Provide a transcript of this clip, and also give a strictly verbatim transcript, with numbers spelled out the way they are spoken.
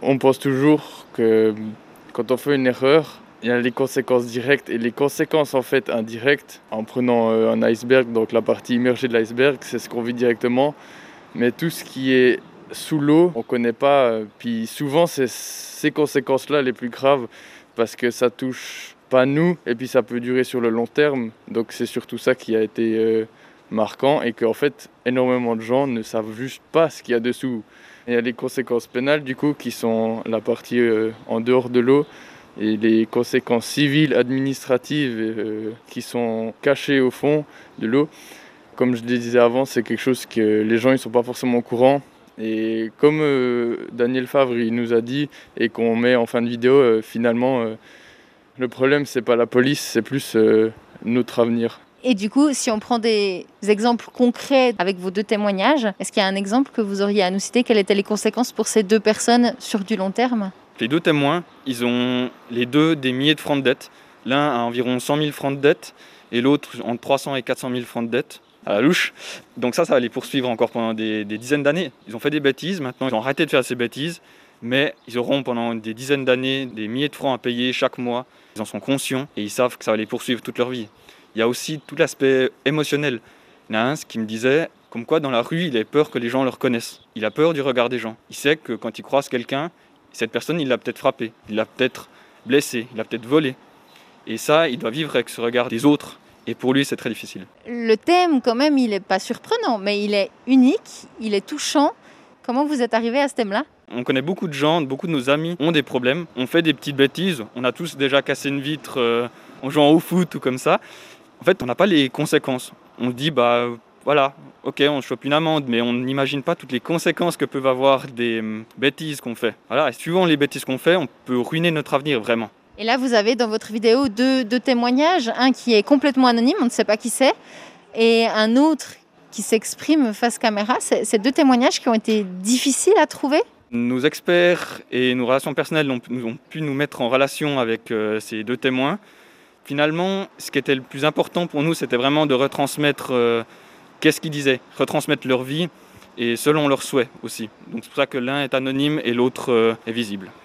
On pense toujours que quand on fait une erreur, il y a les conséquences directes et les conséquences en fait indirectes. En prenant euh, un iceberg, donc la partie immergée de l'iceberg, c'est ce qu'on vit directement. Mais tout ce qui est sous l'eau, on ne connaît pas. euh, Puis souvent, c'est ces conséquences-là les plus graves parce que ça touche pas nous et puis ça peut durer sur le long terme. Donc c'est surtout ça qui a été euh, marquant et qu'en fait, énormément de gens ne savent juste pas ce qu'il y a dessous. Il y a les conséquences pénales du coup qui sont la partie euh, en dehors de l'eau et les conséquences civiles, administratives euh, qui sont cachées au fond de l'eau. Comme je le disais avant, c'est quelque chose que les gens ne sont pas forcément au courant. Et comme euh, Daniel Favre il nous a dit et qu'on met en fin de vidéo, euh, finalement, euh, le problème c'est pas la police, c'est plus euh, notre avenir. Et du coup, si on prend des exemples concrets avec vos deux témoignages, est-ce qu'il y a un exemple que vous auriez à nous citer? Quelles étaient les conséquences pour ces deux personnes sur du long terme? Les deux témoins, ils ont les deux des milliers de francs de dette. L'un a environ cent mille francs de dette et l'autre entre trois cents et quatre cent mille francs de dette à la louche. Donc ça, ça va les poursuivre encore pendant des, des dizaines d'années. Ils ont fait des bêtises, maintenant ils ont arrêté de faire ces bêtises, mais ils auront pendant des dizaines d'années des milliers de francs à payer chaque mois. Ils en sont conscients et ils savent que ça va les poursuivre toute leur vie. Il y a aussi tout l'aspect émotionnel. Il y en a un qui me disait, comme quoi dans la rue, il a peur que les gens le reconnaissent. Il a peur du regard des gens. Il sait que quand il croise quelqu'un, cette personne, il l'a peut-être frappé, il l'a peut-être blessé, il l'a peut-être volé. Et ça, il doit vivre avec ce regard des autres. Et pour lui, c'est très difficile. Le thème, quand même, il n'est pas surprenant, mais il est unique, il est touchant. Comment vous êtes arrivé à ce thème-là? On connaît beaucoup de gens, beaucoup de nos amis ont des problèmes. On fait des petites bêtises. On a tous déjà cassé une vitre euh, en jouant au foot ou comme ça. En fait, on n'a pas les conséquences. On se dit, bah voilà, ok, on chope une amende, mais on n'imagine pas toutes les conséquences que peuvent avoir des hum, bêtises qu'on fait. Voilà, et suivant les bêtises qu'on fait, on peut ruiner notre avenir, vraiment. Et là, vous avez dans votre vidéo deux, deux témoignages, un qui est complètement anonyme, on ne sait pas qui c'est, et un autre qui s'exprime face caméra. C'est, c'est deux témoignages qui ont été difficiles à trouver? Nos experts et nos relations personnelles ont, ont pu nous mettre en relation avec euh, ces deux témoins. Finalement, ce qui était le plus important pour nous, c'était vraiment de retransmettre euh, qu'est-ce qu'ils disaient, retransmettre leur vie et selon leurs souhaits aussi. Donc c'est pour ça que l'un est anonyme et l'autre euh, est visible.